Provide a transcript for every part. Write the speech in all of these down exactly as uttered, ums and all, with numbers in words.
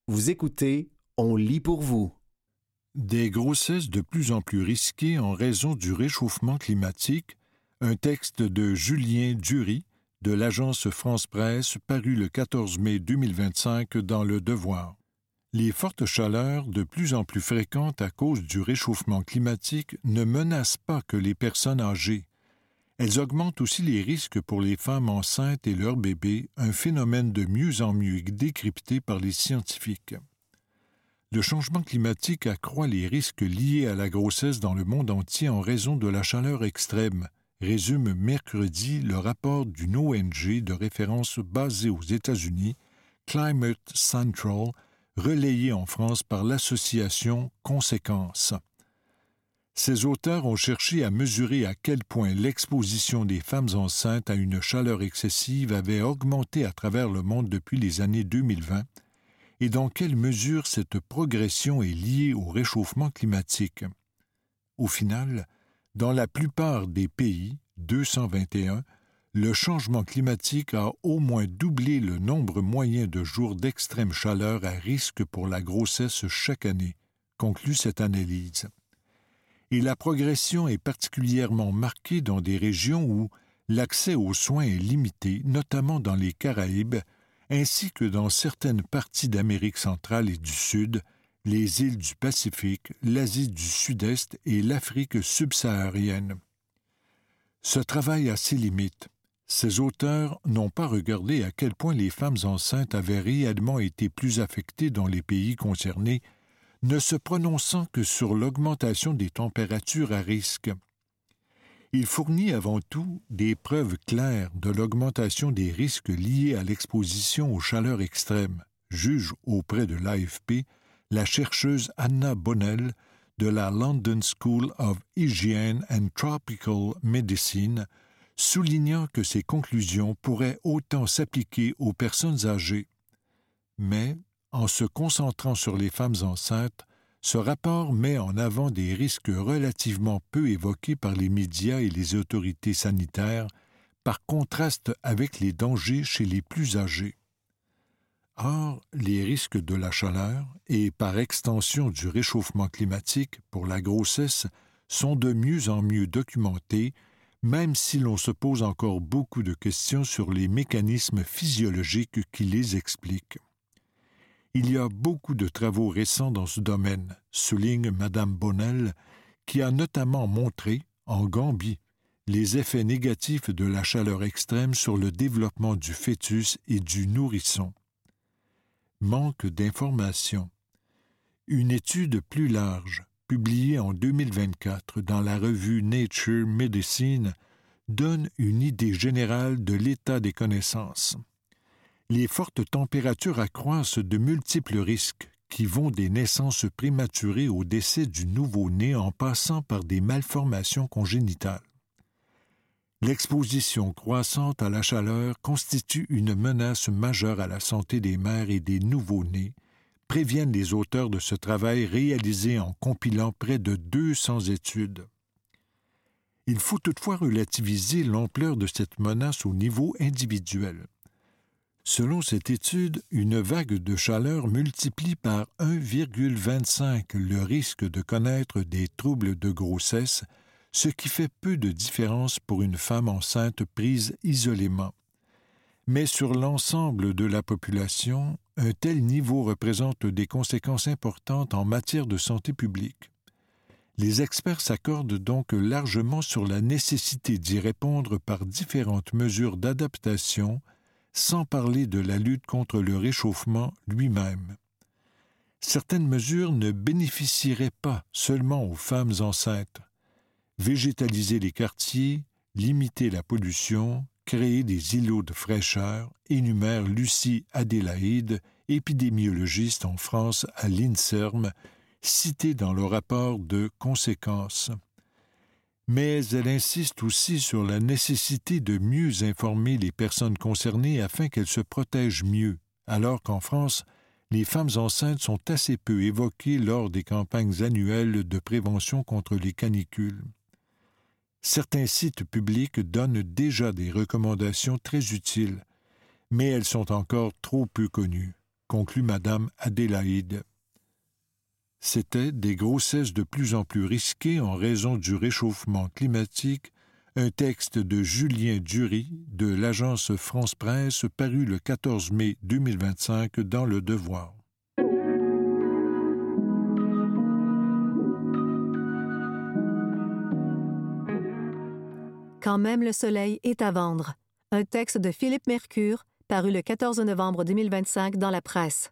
Vous écoutez, on lit pour vous. Des grossesses de plus en plus risquées en raison du réchauffement climatique, un texte de Julien Dury de l'agence France Presse paru le quatorze mai deux mille vingt-cinq dans Le Devoir. Les fortes chaleurs, de plus en plus fréquentes à cause du réchauffement climatique, ne menacent pas que les personnes âgées. Elles augmentent aussi les risques pour les femmes enceintes et leurs bébés, un phénomène de mieux en mieux décrypté par les scientifiques. Le changement climatique accroît les risques liés à la grossesse dans le monde entier en raison de la chaleur extrême, résume mercredi le rapport d'une O N G de référence basée aux États-Unis, Climate Central, relayé en France par l'association Conséquences. Ces auteurs ont cherché à mesurer à quel point l'exposition des femmes enceintes à une chaleur excessive avait augmenté à travers le monde depuis les années deux mille vingt et dans quelle mesure cette progression est liée au réchauffement climatique. Au final, dans la plupart des pays, deux cent vingt et un, le changement climatique a au moins doublé le nombre moyen de jours d'extrême chaleur à risque pour la grossesse chaque année, conclut cette analyse. Et la progression est particulièrement marquée dans des régions où l'accès aux soins est limité, notamment dans les Caraïbes, ainsi que dans certaines parties d'Amérique centrale et du Sud, les îles du Pacifique, l'Asie du Sud-Est et l'Afrique subsaharienne. Ce travail a ses limites. Ces auteurs n'ont pas regardé à quel point les femmes enceintes avaient réellement été plus affectées dans les pays concernés, ne se prononçant que sur l'augmentation des températures à risque. Il fournit avant tout des preuves claires de l'augmentation des risques liés à l'exposition aux chaleurs extrêmes, juge auprès de l'A F P la chercheuse Anna Bonnell de la London School of Hygiene and Tropical Medicine, soulignant que ces conclusions pourraient autant s'appliquer aux personnes âgées. Mais, en se concentrant sur les femmes enceintes, ce rapport met en avant des risques relativement peu évoqués par les médias et les autorités sanitaires, par contraste avec les dangers chez les plus âgés. Or, les risques de la chaleur et, par extension, du réchauffement climatique pour la grossesse sont de mieux en mieux documentés, même si l'on se pose encore beaucoup de questions sur les mécanismes physiologiques qui les expliquent. Il y a beaucoup de travaux récents dans ce domaine, souligne Madame Bonnell, qui a notamment montré, en Gambie, les effets négatifs de la chaleur extrême sur le développement du fœtus et du nourrisson. Manque d'informations. Une étude plus large, publiée en deux mille vingt-quatre dans la revue Nature Medicine, donne une idée générale de l'état des connaissances. Les fortes températures accroissent de multiples risques qui vont des naissances prématurées au décès du nouveau-né en passant par des malformations congénitales. L'exposition croissante à la chaleur constitue une menace majeure à la santé des mères et des nouveau-nés, préviennent les auteurs de ce travail réalisé en compilant près de deux cents études. Il faut toutefois relativiser l'ampleur de cette menace au niveau individuel. Selon cette étude, une vague de chaleur multiplie par un virgule vingt-cinq le risque de connaître des troubles de grossesse, ce qui fait peu de différence pour une femme enceinte prise isolément. Mais sur l'ensemble de la population, un tel niveau représente des conséquences importantes en matière de santé publique. Les experts s'accordent donc largement sur la nécessité d'y répondre par différentes mesures d'adaptation, sans parler de la lutte contre le réchauffement lui-même. Certaines mesures ne bénéficieraient pas seulement aux femmes enceintes. Végétaliser les quartiers, limiter la pollution, créer des îlots de fraîcheur, énumère Lucie Adélaïde, épidémiologiste en France à l'INSERM, citée dans le rapport de Conséquences. Mais elle insiste aussi sur la nécessité de mieux informer les personnes concernées afin qu'elles se protègent mieux, alors qu'en France, les femmes enceintes sont assez peu évoquées lors des campagnes annuelles de prévention contre les canicules. Certains sites publics donnent déjà des recommandations très utiles, mais elles sont encore trop peu connues. conclut Madame Adélaïde. C'était des grossesses de plus en plus risquées en raison du réchauffement climatique, un texte de Julien Dury de l'agence France-Presse paru le quatorze mai deux mille vingt-cinq dans Le Devoir. Quand même le soleil est à vendre. Un texte de Philippe Mercure, paru le quatorze novembre deux mille vingt-cinq dans la presse.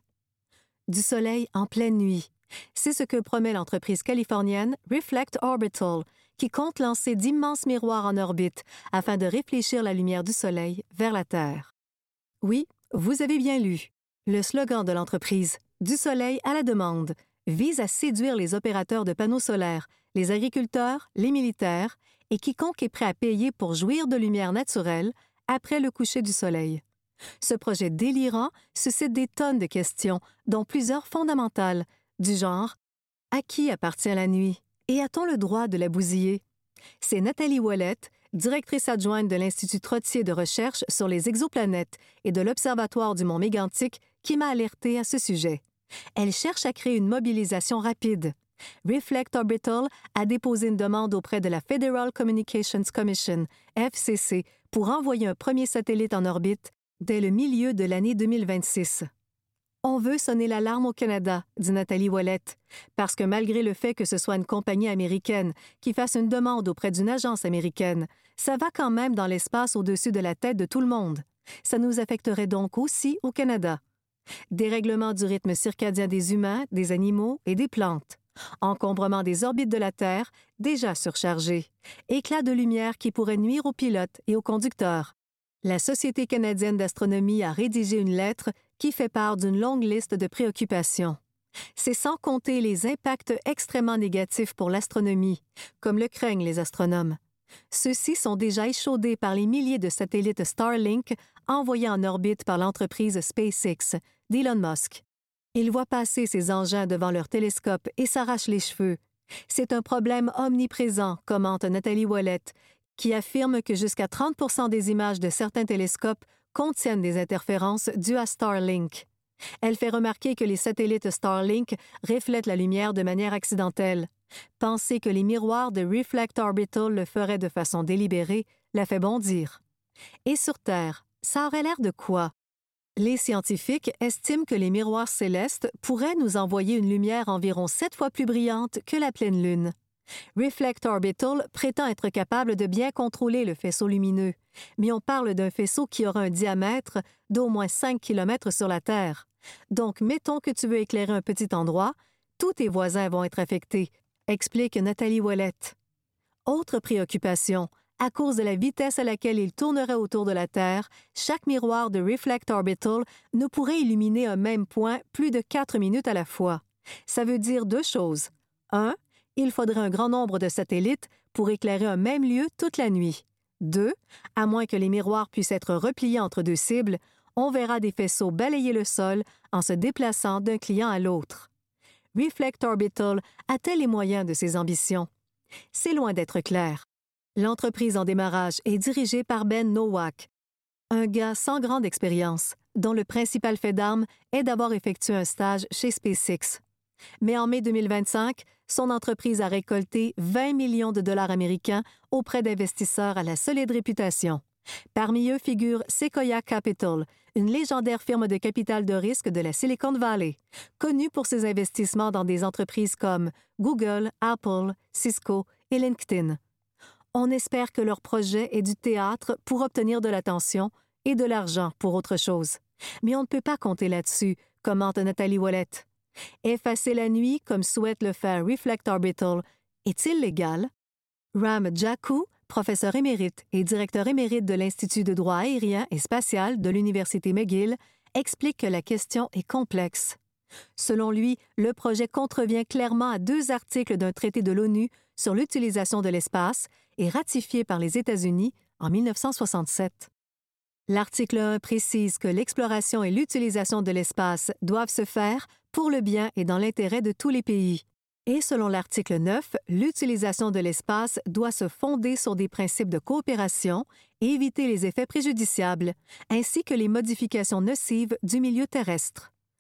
Du soleil en pleine nuit. C'est ce que promet l'entreprise californienne Reflect Orbital, qui compte lancer d'immenses miroirs en orbite afin de réfléchir la lumière du soleil vers la Terre. Oui, vous avez bien lu. Le slogan de l'entreprise, « Du soleil à la demande », vise à séduire les opérateurs de panneaux solaires, les agriculteurs, les militaires et quiconque est prêt à payer pour jouir de lumière naturelle après le coucher du soleil. Ce projet délirant suscite des tonnes de questions, dont plusieurs fondamentales, du genre « À qui appartient la nuit? Et a-t-on le droit de la bousiller? » C'est Nathalie Ouellette, directrice adjointe de l'Institut Trottier de recherche sur les exoplanètes et de l'Observatoire du Mont Mégantic, qui m'a alertée à ce sujet. Elle cherche à créer une mobilisation rapide. Reflect Orbital a déposé une demande auprès de la Federal Communications Commission, F C C, pour envoyer un premier satellite en orbite dès le milieu de l'année deux mille vingt-six. On veut sonner l'alarme au Canada, dit Nathalie Ouellette, parce que malgré le fait que ce soit une compagnie américaine qui fasse une demande auprès d'une agence américaine, ça va quand même dans l'espace au-dessus de la tête de tout le monde. Ça nous affecterait donc aussi au Canada. Dérèglement du rythme circadien des humains, des animaux et des plantes. Encombrement des orbites de la Terre, déjà surchargées. Éclat de lumière qui pourrait nuire aux pilotes et aux conducteurs. La Société canadienne d'astronomie a rédigé une lettre qui fait part d'une longue liste de préoccupations. C'est sans compter les impacts extrêmement négatifs pour l'astronomie, comme le craignent les astronomes. Ceux-ci sont déjà échaudés par les milliers de satellites Starlink envoyés en orbite par l'entreprise SpaceX d'Elon Musk. Ils voient passer ces engins devant leur télescope et s'arrachent les cheveux. C'est un problème omniprésent, commente Nathalie Ouellette, qui affirme que jusqu'à trente pour cent des images de certains télescopes contiennent des interférences dues à Starlink. Elle fait remarquer que les satellites Starlink reflètent la lumière de manière accidentelle. Penser que les miroirs de Reflect Orbital le feraient de façon délibérée la fait bondir. Et sur Terre, ça aurait l'air de quoi? Les scientifiques estiment que les miroirs célestes pourraient nous envoyer une lumière environ sept fois plus brillante que la pleine lune. Reflect Orbital prétend être capable de bien contrôler le faisceau lumineux, mais on parle d'un faisceau qui aura un diamètre d'au moins cinq kilomètres sur la Terre. Donc, mettons que tu veux éclairer un petit endroit, tous tes voisins vont être affectés, explique Nathalie Ouellette. Autre préoccupation, à cause de la vitesse à laquelle il tournerait autour de la Terre, chaque miroir de Reflect Orbital ne pourrait illuminer un même point plus de quatre minutes à la fois. Ça veut dire deux choses. Un, il faudrait un grand nombre de satellites pour éclairer un même lieu toute la nuit. Deux, à moins que les miroirs puissent être repliés entre deux cibles, on verra des faisceaux balayer le sol en se déplaçant d'un client à l'autre. Reflect Orbital a-t-elle les moyens de ses ambitions? C'est loin d'être clair. L'entreprise en démarrage est dirigée par Ben Nowak, un gars sans grande expérience, dont le principal fait d'armes est d'avoir effectué un stage chez SpaceX. Mais en mai deux mille vingt-cinq, son entreprise a récolté vingt millions de dollars américains auprès d'investisseurs à la solide réputation. Parmi eux figure Sequoia Capital, une légendaire firme de capital de risque de la Silicon Valley, connue pour ses investissements dans des entreprises comme Google, Apple, Cisco et LinkedIn. On espère que leur projet est du théâtre pour obtenir de l'attention et de l'argent pour autre chose. Mais on ne peut pas compter là-dessus, commente Nathalie Ouellette. Effacer la nuit, comme souhaite le faire Reflect Orbital, est-il légal? Ram Jaku, professeur émérite et directeur émérite de l'Institut de droit aérien et spatial de l'Université McGill, explique que la question est complexe. Selon lui, le projet contrevient clairement à deux articles d'un traité de l'ONU sur l'utilisation de l'espace et ratifié par les États-Unis en mille neuf cent soixante-sept. L'article un précise que l'exploration et l'utilisation de l'espace doivent se faire pour le bien et dans l'intérêt de tous les pays. Et selon l'article neuf, l'utilisation de l'espace doit se fonder sur des principes de coopération et éviter les effets préjudiciables, ainsi que les modifications nocives du milieu terrestre.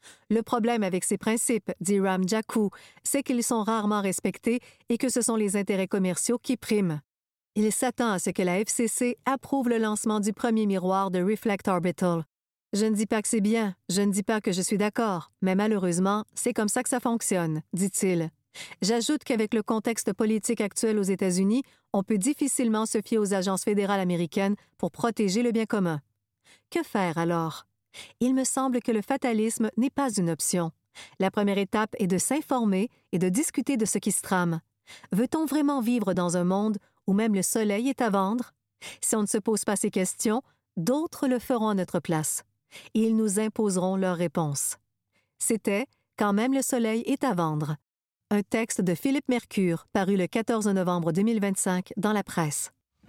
Le problème avec ces principes, dit Ram Jaku, c'est qu'ils sont rarement respectés et que ce sont les intérêts commerciaux qui priment. Il s'attend à ce que la F C C approuve le lancement du premier miroir de Reflect Orbital. Je ne dis pas que c'est bien, je ne dis pas que je suis d'accord, mais malheureusement, c'est comme ça que ça fonctionne, dit-il. J'ajoute qu'avec le contexte politique actuel aux États-Unis, on peut difficilement se fier aux agences fédérales américaines pour protéger le bien commun. Que faire alors? Il me semble que le fatalisme n'est pas une option. La première étape est de s'informer et de discuter de ce qui se trame. Veut-on vraiment vivre dans un monde où même le soleil est à vendre? Si on ne se pose pas ces questions, d'autres le feront à notre place. Et ils nous imposeront leurs réponses. C'était « Quand même le soleil est à vendre », un texte de Philippe Mercure paru le quatorze novembre deux mille vingt-cinq dans la presse.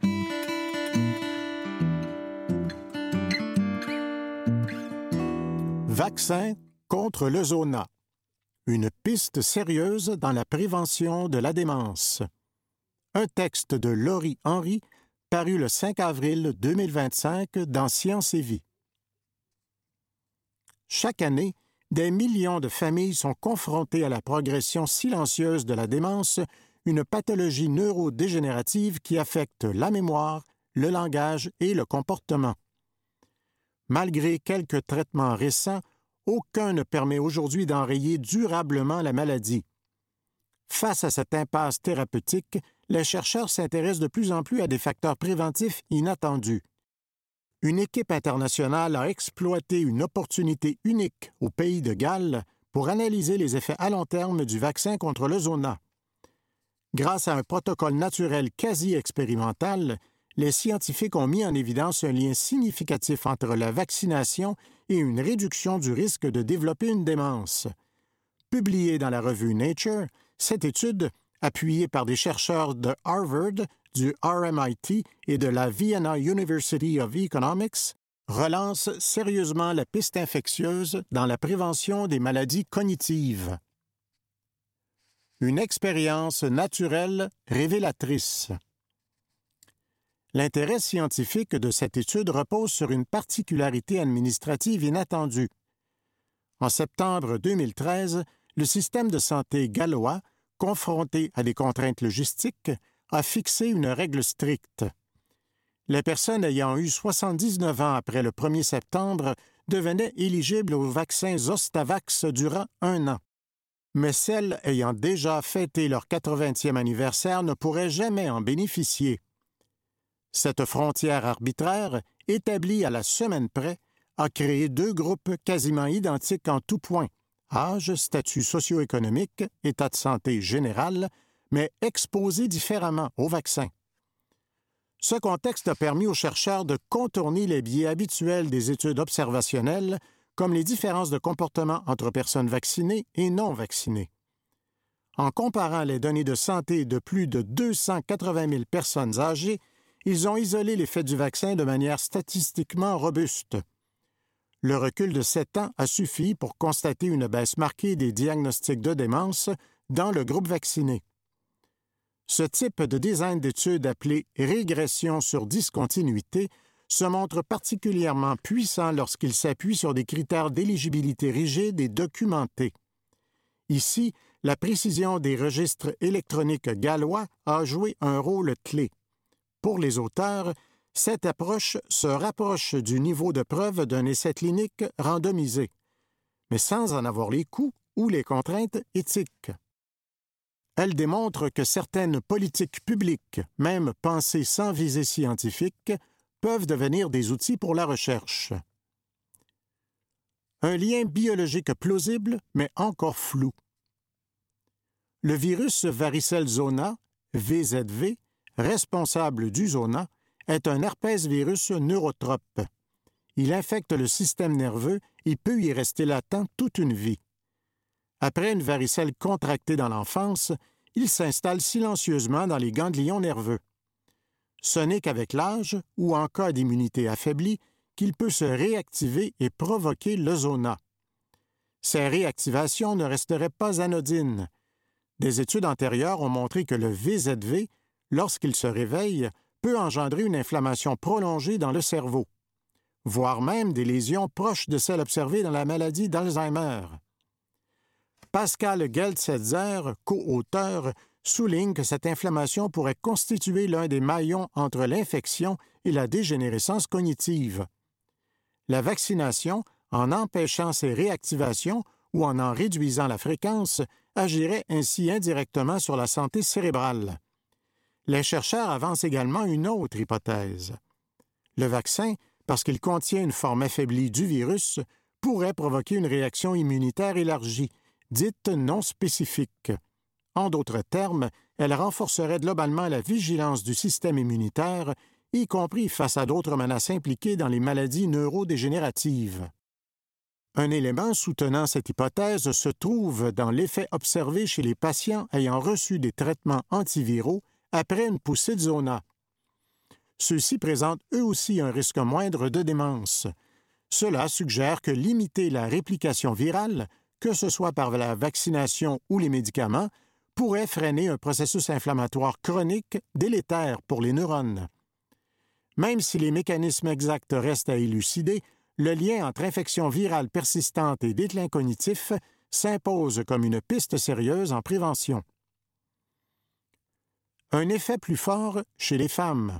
Vaccin contre le zona. Une piste sérieuse dans la prévention de la démence. Un texte de Laurie Henry paru le cinq avril deux mille vingt-cinq dans Science et Vie. Chaque année, des millions de familles sont confrontées à la progression silencieuse de la démence, une pathologie neurodégénérative qui affecte la mémoire, le langage et le comportement. Malgré quelques traitements récents, aucun ne permet aujourd'hui d'enrayer durablement la maladie. Face à cette impasse thérapeutique, les chercheurs s'intéressent de plus en plus à des facteurs préventifs inattendus. Une équipe internationale a exploité une opportunité unique au pays de Galles pour analyser les effets à long terme du vaccin contre le zona. Grâce à un protocole naturel quasi expérimental, les scientifiques ont mis en évidence un lien significatif entre la vaccination et une réduction du risque de développer une démence. Publiée dans la revue Nature, cette étude, appuyée par des chercheurs de Harvard, du R M I T et de la Vienna University of Economics, relance sérieusement la piste infectieuse dans la prévention des maladies cognitives. Une expérience naturelle révélatrice. L'intérêt scientifique de cette étude repose sur une particularité administrative inattendue. En septembre deux mille treize, le système de santé gallois, confronté à des contraintes logistiques, a fixé une règle stricte. Les personnes ayant eu soixante-dix-neuf ans après le premier septembre devenaient éligibles aux vaccins Zostavax durant un an. Mais celles ayant déjà fêté leur quatre-vingtième anniversaire ne pourraient jamais en bénéficier. Cette frontière arbitraire, établie à la semaine près, a créé deux groupes quasiment identiques en tout point, âge, statut socio-économique, état de santé général, mais exposés différemment au vaccin. Ce contexte a permis aux chercheurs de contourner les biais habituels des études observationnelles, comme les différences de comportement entre personnes vaccinées et non vaccinées. En comparant les données de santé de plus de deux cent quatre-vingt mille personnes âgées, ils ont isolé l'effet du vaccin de manière statistiquement robuste. Le recul de sept ans a suffi pour constater une baisse marquée des diagnostics de démence dans le groupe vacciné. Ce type de design d'étude appelé « régression sur discontinuité » se montre particulièrement puissant lorsqu'il s'appuie sur des critères d'éligibilité rigides et documentés. Ici, la précision des registres électroniques gallois a joué un rôle clé. Pour les auteurs, cette approche se rapproche du niveau de preuve d'un essai clinique randomisé, mais sans en avoir les coûts ou les contraintes éthiques. Elle démontre que certaines politiques publiques, même pensées sans visée scientifique, peuvent devenir des outils pour la recherche. Un lien biologique plausible, mais encore flou. Le virus varicelle zona, V Z V, responsable du zona, est un herpès-virus neurotrope. Il infecte le système nerveux et peut y rester latent toute une vie. Après une varicelle contractée dans l'enfance, il s'installe silencieusement dans les ganglions nerveux. Ce n'est qu'avec l'âge, ou en cas d'immunité affaiblie, qu'il peut se réactiver et provoquer le zona. Ces réactivations ne resteraient pas anodines. Des études antérieures ont montré que le V Z V, lorsqu'il se réveille, peut engendrer une inflammation prolongée dans le cerveau. voire même des lésions proches de celles observées dans la maladie d'Alzheimer. Pascal Geltsetzer, co-auteur, souligne que cette inflammation pourrait constituer l'un des maillons entre l'infection et la dégénérescence cognitive. La vaccination, en empêchant ces réactivations ou en en réduisant la fréquence, agirait ainsi indirectement sur la santé cérébrale. Les chercheurs avancent également une autre hypothèse. Le vaccin, parce qu'il contient une forme affaiblie du virus, pourrait provoquer une réaction immunitaire élargie, dite non spécifique. En d'autres termes, elle renforcerait globalement la vigilance du système immunitaire, y compris face à d'autres menaces impliquées dans les maladies neurodégénératives. Un élément soutenant cette hypothèse se trouve dans l'effet observé chez les patients ayant reçu des traitements antiviraux après une poussée de zona. Ceux-ci présentent eux aussi un risque moindre de démence. Cela suggère que limiter la réplication virale, que ce soit par la vaccination ou les médicaments, pourrait freiner un processus inflammatoire chronique délétère pour les neurones. Même si les mécanismes exacts restent à élucider, le lien entre infection virale persistante et déclin cognitif s'impose comme une piste sérieuse en prévention. Un effet plus fort chez les femmes.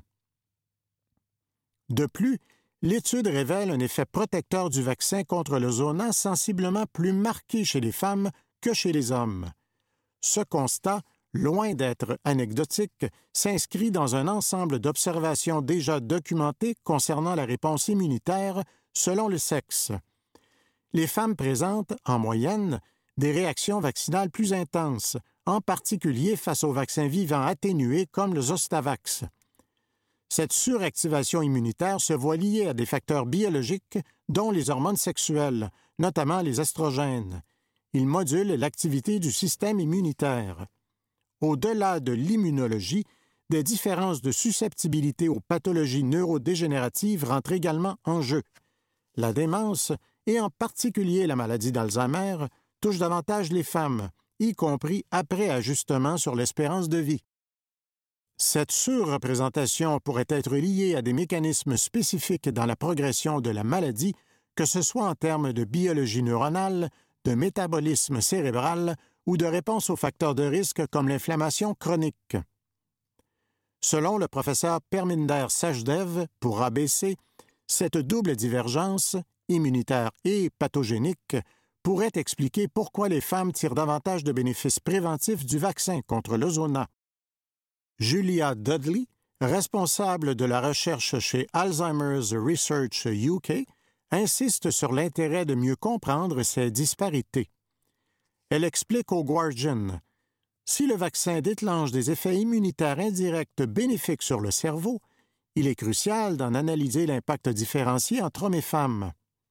De plus, l'étude révèle un effet protecteur du vaccin contre le zona sensiblement plus marqué chez les femmes que chez les hommes. Ce constat, loin d'être anecdotique, s'inscrit dans un ensemble d'observations déjà documentées concernant la réponse immunitaire selon le sexe. Les femmes présentent, en moyenne, des réactions vaccinales plus intenses, en particulier face aux vaccins vivants atténués comme le Zostavax. Cette suractivation immunitaire se voit liée à des facteurs biologiques, dont les hormones sexuelles, notamment les estrogènes. Ils modulent l'activité du système immunitaire. Au-delà de l'immunologie, des différences de susceptibilité aux pathologies neurodégénératives rentrent également en jeu. La démence, et en particulier la maladie d'Alzheimer, touche davantage les femmes, y compris après ajustement sur l'espérance de vie. Cette surreprésentation pourrait être liée à des mécanismes spécifiques dans la progression de la maladie, que ce soit en termes de biologie neuronale, de métabolisme cérébral ou de réponse aux facteurs de risque comme l'inflammation chronique. Selon le professeur Perminder Sachdev pour A B C, cette double divergence, immunitaire et pathogénique, pourrait expliquer pourquoi les femmes tirent davantage de bénéfices préventifs du vaccin contre le zona. Julia Dudley, responsable de la recherche chez Alzheimer's Research U K, insiste sur l'intérêt de mieux comprendre ces disparités. Elle explique au Guardian « Si le vaccin déclenche des effets immunitaires indirects bénéfiques sur le cerveau, il est crucial d'en analyser l'impact différencié entre hommes et femmes. »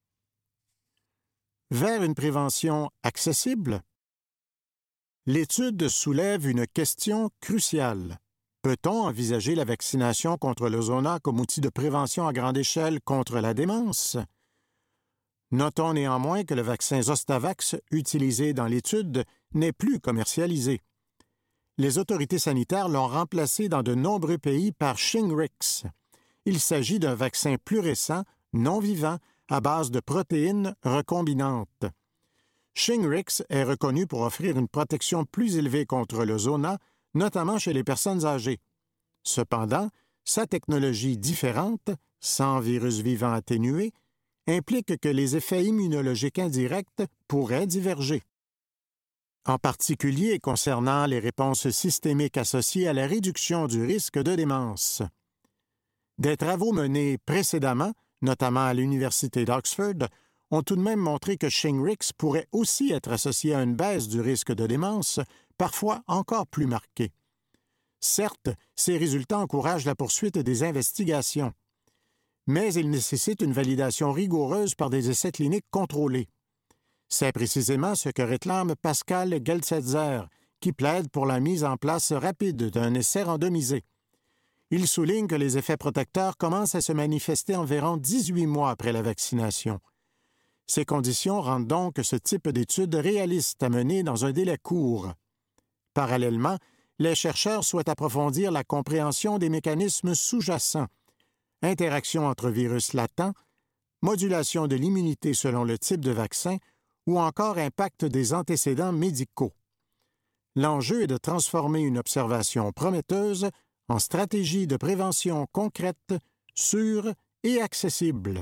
Vers une prévention accessible? L'étude soulève une question cruciale. Peut-on envisager la vaccination contre le zona comme outil de prévention à grande échelle contre la démence? Notons néanmoins que le vaccin Zostavax, utilisé dans l'étude, n'est plus commercialisé. Les autorités sanitaires l'ont remplacé dans de nombreux pays par Shingrix. Il s'agit d'un vaccin plus récent, non vivant, à base de protéines recombinantes. Shingrix est reconnu pour offrir une protection plus élevée contre le zona, notamment chez les personnes âgées. Cependant, sa technologie différente, sans virus vivant atténué, implique que les effets immunologiques indirects pourraient diverger. En particulier concernant les réponses systémiques associées à la réduction du risque de démence. Des travaux menés précédemment, notamment à l'Université d'Oxford, ont tout de même montré que Shingrix pourrait aussi être associé à une baisse du risque de démence, parfois encore plus marquée. Certes, ces résultats encouragent la poursuite des investigations, mais ils nécessitent une validation rigoureuse par des essais cliniques contrôlés. C'est précisément ce que réclame Pascal Geltsetzer, qui plaide pour la mise en place rapide d'un essai randomisé. Il souligne que les effets protecteurs commencent à se manifester environ dix-huit mois après la vaccination. Ces conditions rendent donc ce type d'étude réaliste à mener dans un délai court. Parallèlement, les chercheurs souhaitent approfondir la compréhension des mécanismes sous-jacents, interaction entre virus latents, modulation de l'immunité selon le type de vaccin ou encore impact des antécédents médicaux. L'enjeu est de transformer une observation prometteuse en stratégie de prévention concrète, sûre et accessible.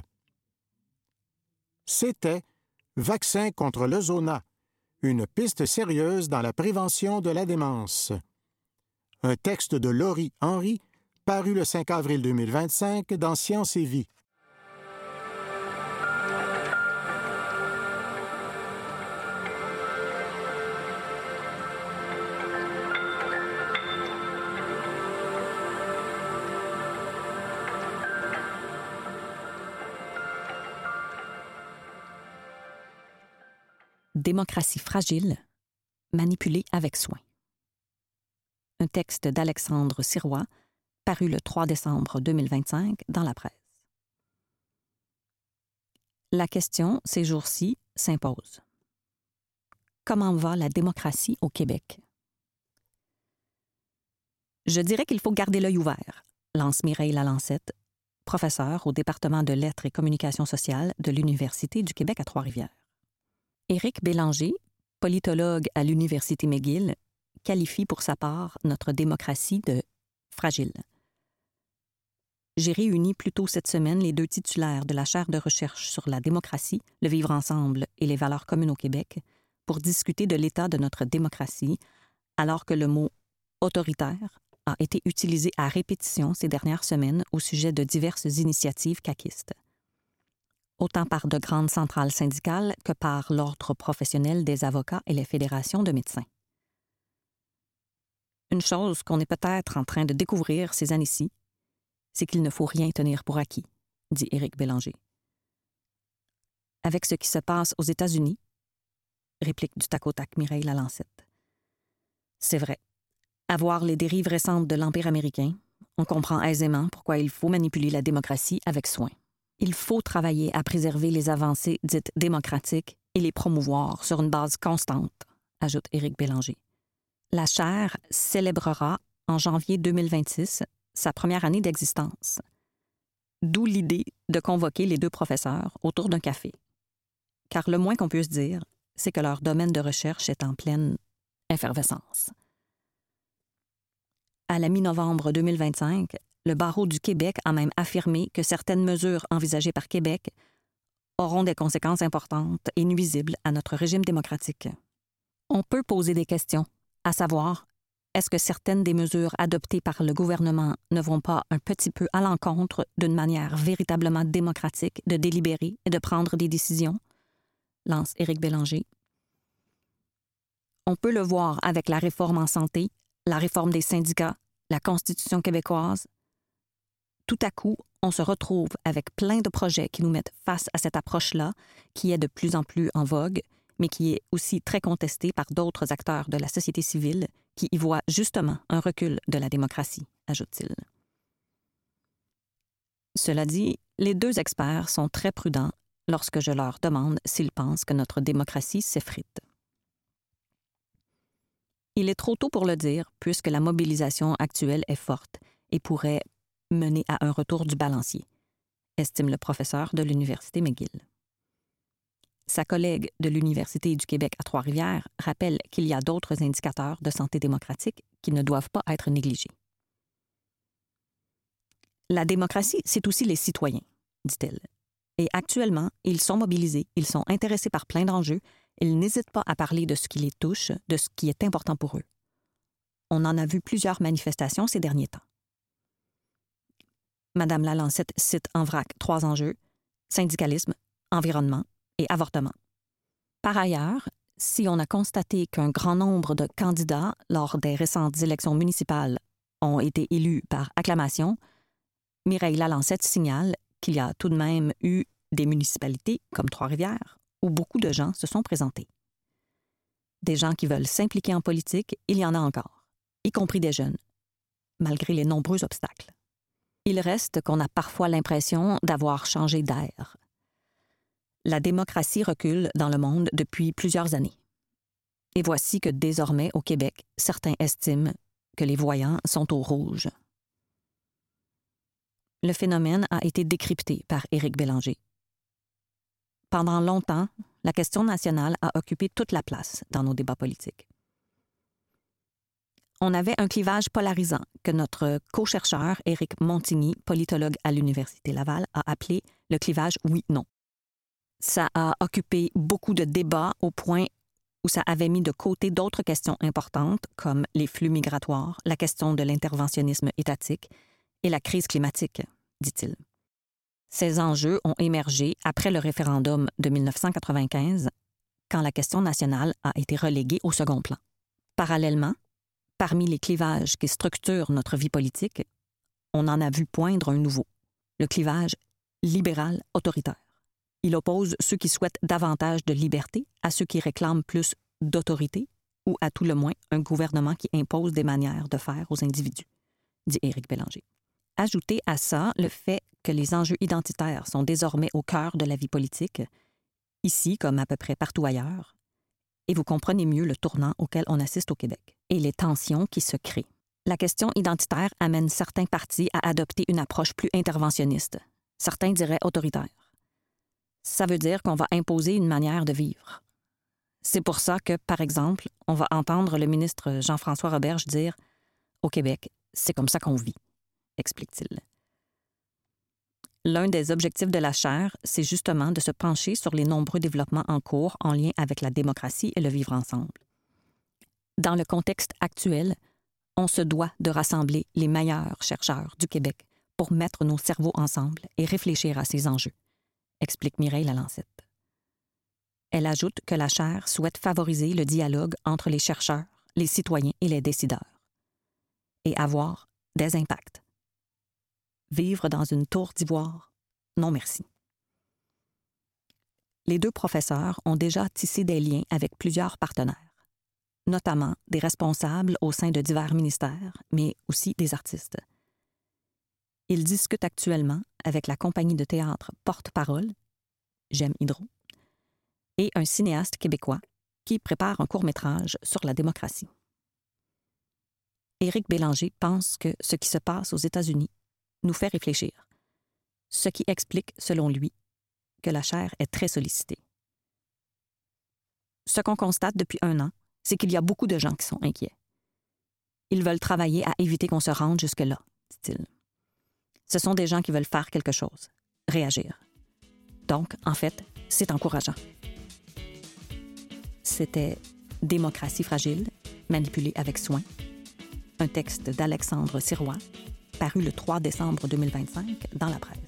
C'était Vaccin contre le zona, une piste sérieuse dans la prévention de la démence. Un texte de Laurie Henry, paru le cinq avril deux mille vingt-cinq dans Science et Vie. Démocratie fragile, manipulée avec soin. Un texte d'Alexandre Sirois, paru le trois décembre deux mille vingt-cinq dans la presse. La question, ces jours-ci, s'impose. Comment va la démocratie au Québec? Je dirais qu'il faut garder l'œil ouvert, lance Mireille Lalancette, professeure au département de lettres et communication sociale de l'Université du Québec à Trois-Rivières. Éric Bélanger, politologue à l'Université McGill, qualifie pour sa part notre démocratie de « fragile ». J'ai réuni plus tôt cette semaine les deux titulaires de la chaire de recherche sur la démocratie, le vivre ensemble et les valeurs communes au Québec pour discuter de l'état de notre démocratie, alors que le mot « autoritaire » a été utilisé à répétition ces dernières semaines au sujet de diverses initiatives caquistes, autant par de grandes centrales syndicales que par l'Ordre professionnel des avocats et les fédérations de médecins. Une chose qu'on est peut-être en train de découvrir ces années-ci, c'est qu'il ne faut rien tenir pour acquis, dit Éric Bélanger. Avec ce qui se passe aux États-Unis, réplique du tac au tac Mireille Lalancette. C'est vrai. À voir les dérives récentes de l'Empire américain, on comprend aisément pourquoi il faut manipuler la démocratie avec soin. Il faut travailler à préserver les avancées dites démocratiques et les promouvoir sur une base constante, ajoute Éric Bélanger. La chaire célébrera en janvier deux mille vingt-six sa première année d'existence. D'où l'idée de convoquer les deux professeurs autour d'un café. Car le moins qu'on puisse dire, c'est que leur domaine de recherche est en pleine effervescence. À la mi-novembre deux mille vingt-cinq, le barreau du Québec a même affirmé que certaines mesures envisagées par Québec auront des conséquences importantes et nuisibles à notre régime démocratique. On peut poser des questions, à savoir, est-ce que certaines des mesures adoptées par le gouvernement ne vont pas un petit peu à l'encontre d'une manière véritablement démocratique de délibérer et de prendre des décisions? Lance Éric Bélanger. On peut le voir avec la réforme en santé, la réforme des syndicats, la Constitution québécoise. Tout à coup, on se retrouve avec plein de projets qui nous mettent face à cette approche-là, qui est de plus en plus en vogue, mais qui est aussi très contestée par d'autres acteurs de la société civile qui y voient justement un recul de la démocratie, ajoute-t-il. Cela dit, les deux experts sont très prudents lorsque je leur demande s'ils pensent que notre démocratie s'effrite. Il est trop tôt pour le dire, puisque la mobilisation actuelle est forte et pourrait mener à un retour du balancier, estime le professeur de l'Université McGill. Sa collègue de l'Université du Québec à Trois-Rivières rappelle qu'il y a d'autres indicateurs de santé démocratique qui ne doivent pas être négligés. La démocratie, c'est aussi les citoyens, dit-elle. Et actuellement, ils sont mobilisés, ils sont intéressés par plein d'enjeux, ils n'hésitent pas à parler de ce qui les touche, de ce qui est important pour eux. On en a vu plusieurs manifestations ces derniers temps. Madame Lalancette cite en vrac trois enjeux, syndicalisme, environnement et avortement. Par ailleurs, si on a constaté qu'un grand nombre de candidats lors des récentes élections municipales ont été élus par acclamation, Mireille Lalancette signale qu'il y a tout de même eu des municipalités, comme Trois-Rivières, où beaucoup de gens se sont présentés. Des gens qui veulent s'impliquer en politique, il y en a encore, y compris des jeunes, malgré les nombreux obstacles. Il reste qu'on a parfois l'impression d'avoir changé d'air. La démocratie recule dans le monde depuis plusieurs années. Et voici que désormais, au Québec, certains estiment que les voyants sont au rouge. Le phénomène a été décrypté par Éric Bélanger. pendant longtemps, la question nationale a occupé toute la place dans nos débats politiques. On avait un clivage polarisant que notre co-chercheur Éric Montigny, politologue à l'Université Laval, a appelé le clivage oui-non. Ça a occupé beaucoup de débats au point où ça avait mis de côté d'autres questions importantes comme les flux migratoires, la question de l'interventionnisme étatique et la crise climatique, dit-il. Ces enjeux ont émergé après le référendum de dix-neuf cent quatre-vingt-quinze, quand la question nationale a été reléguée au second plan. Parallèlement, parmi les clivages qui structurent notre vie politique, on en a vu poindre un nouveau, le clivage libéral-autoritaire. Il oppose ceux qui souhaitent davantage de liberté à ceux qui réclament plus d'autorité ou à tout le moins un gouvernement qui impose des manières de faire aux individus, dit Éric Bélanger. Ajoutez à ça le fait que les enjeux identitaires sont désormais au cœur de la vie politique, ici comme à peu près partout ailleurs, et vous comprenez mieux le tournant auquel on assiste au Québec et les tensions qui se créent. La question identitaire amène certains partis à adopter une approche plus interventionniste, certains diraient autoritaire. Ça veut dire qu'on va imposer une manière de vivre. C'est pour ça que, par exemple, on va entendre le ministre Jean-François Roberge dire « Au Québec, c'est comme ça qu'on vit », explique-t-il. L'un des objectifs de la chaire, c'est justement de se pencher sur les nombreux développements en cours en lien avec la démocratie et le vivre ensemble. Dans le contexte actuel, on se doit de rassembler les meilleurs chercheurs du Québec pour mettre nos cerveaux ensemble et réfléchir à ces enjeux, explique Mireille Lalancette. Elle ajoute que la chaire souhaite favoriser le dialogue entre les chercheurs, les citoyens et les décideurs, et avoir des impacts. Vivre dans une tour d'ivoire, non merci. Les deux professeurs ont déjà tissé des liens avec plusieurs partenaires, notamment des responsables au sein de divers ministères, mais aussi des artistes. Ils discutent actuellement avec la compagnie de théâtre Porte-Parole, J'aime Hydro, et un cinéaste québécois qui prépare un court-métrage sur la démocratie. Éric Bélanger pense que ce qui se passe aux États-Unis nous fait réfléchir, ce qui explique, selon lui, que la chaire est très sollicitée. Ce qu'on constate depuis un an, c'est qu'il y a beaucoup de gens qui sont inquiets. Ils veulent travailler à éviter qu'on se rende jusque-là, dit-il. Ce sont des gens qui veulent faire quelque chose, réagir. Donc, en fait, c'est encourageant. C'était « Démocratie fragile, manipulée avec soin », un texte d'Alexandre Sirois, paru le trois décembre deux mille vingt-cinq dans la presse.